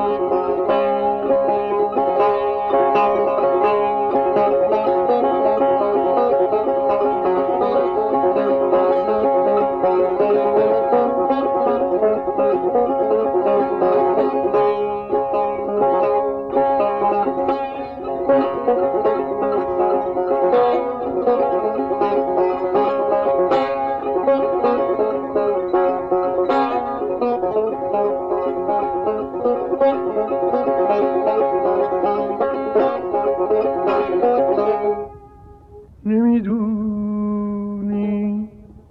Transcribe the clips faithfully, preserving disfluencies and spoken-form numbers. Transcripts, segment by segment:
نمیدونی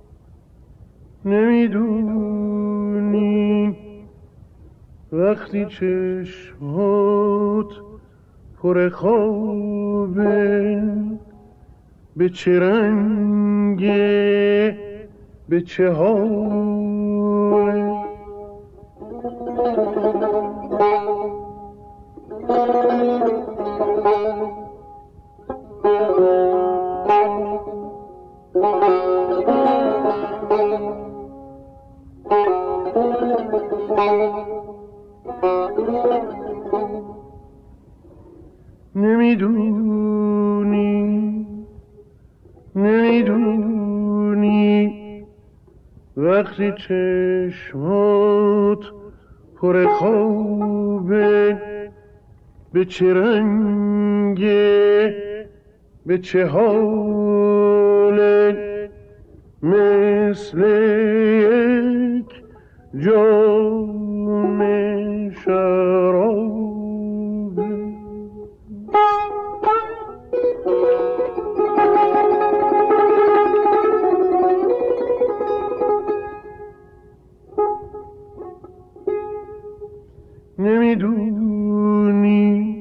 نمیدونی وقتی چشمات پر خوابه به چه رنگه به چه حاله نمیدونی نمیدونی وقتی چشمات پر خوابه به چه رنگه به چه حاله مثل یک جام شرابه نمیدونی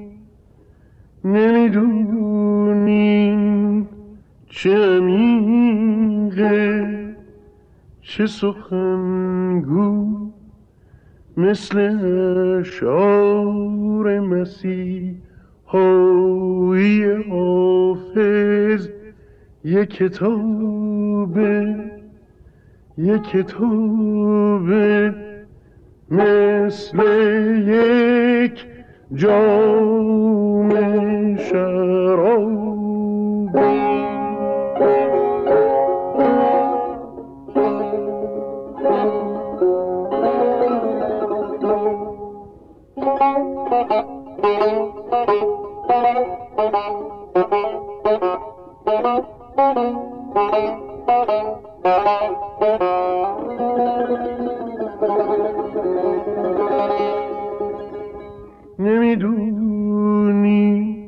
نمیدونی چه عمیقه چه سخنگو مثل اشعار مسیحایی حافظ یک کتابه یک کتابه مثل یک جام شراب نمیدونی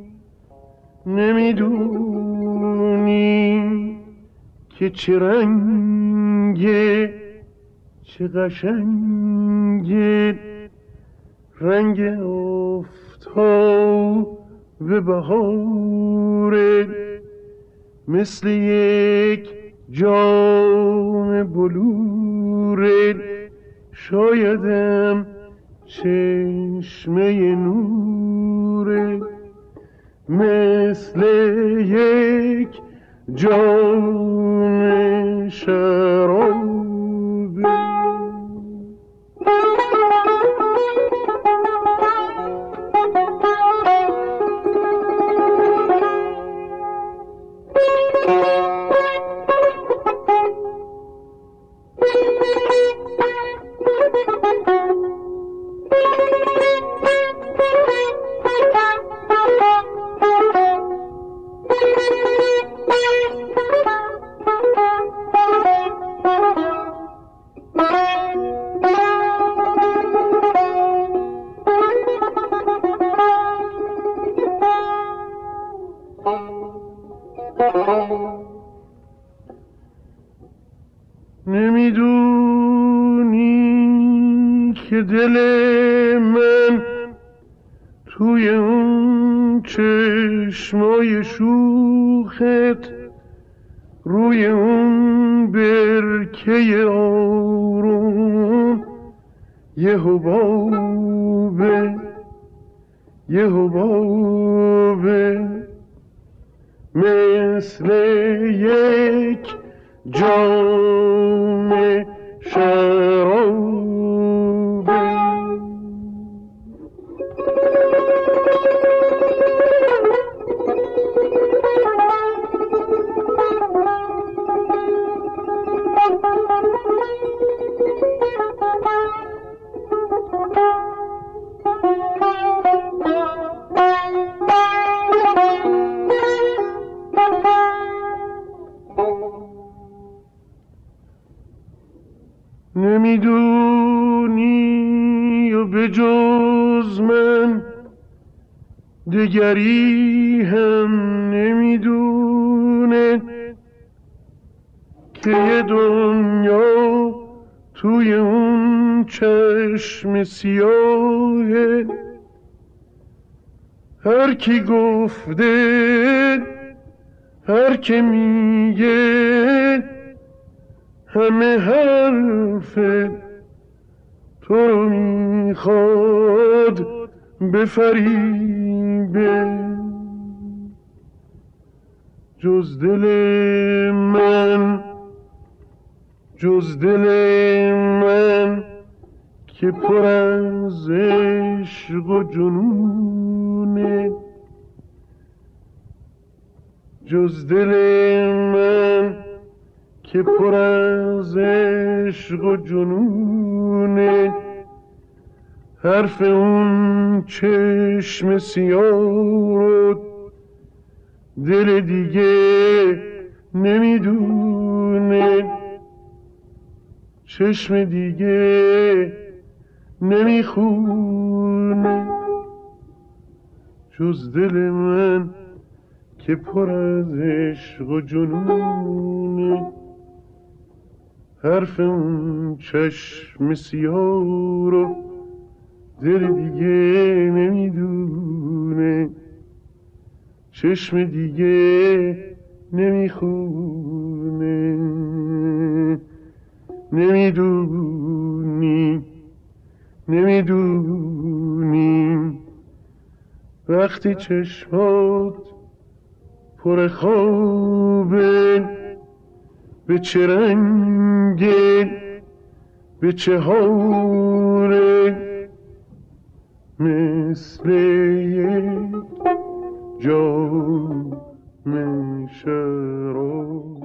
نمیدونی که چه رنگه چه قشنگه رنگ آفتاب و بهاره مثل یک جام بلوره شایدم چشمه نوره مثل یک جام شرابه نمیدونی که دل من توی اون چشمای شوخت روی اون برکه آروم یه حبابه یه حبابه مثل یک جام شرابه به جز من دگری هم نمیدونه که یه دنیا توی اون چشم سیاهه. هر کی گفته هر کی میگه همه حرفه تو رو میخواد بفریبه. جز دل من جز دل من که پر از عشق و جنونه، جز دل من که پر از عشق و جنونه، حرف اون چشم سیاه دل دیگه نمیدونه، چشم دیگه نمیخونه. جز دل من که پر از عشق و جنونه، حرف اون چشم سیاه رو دل دیگه نمیدونه، چشم دیگه نمیخونه. نمیدونی نمیدونی وقتی چشمات پر خوابه به چه رنگه به چه حاله، مثل یک جام شراب.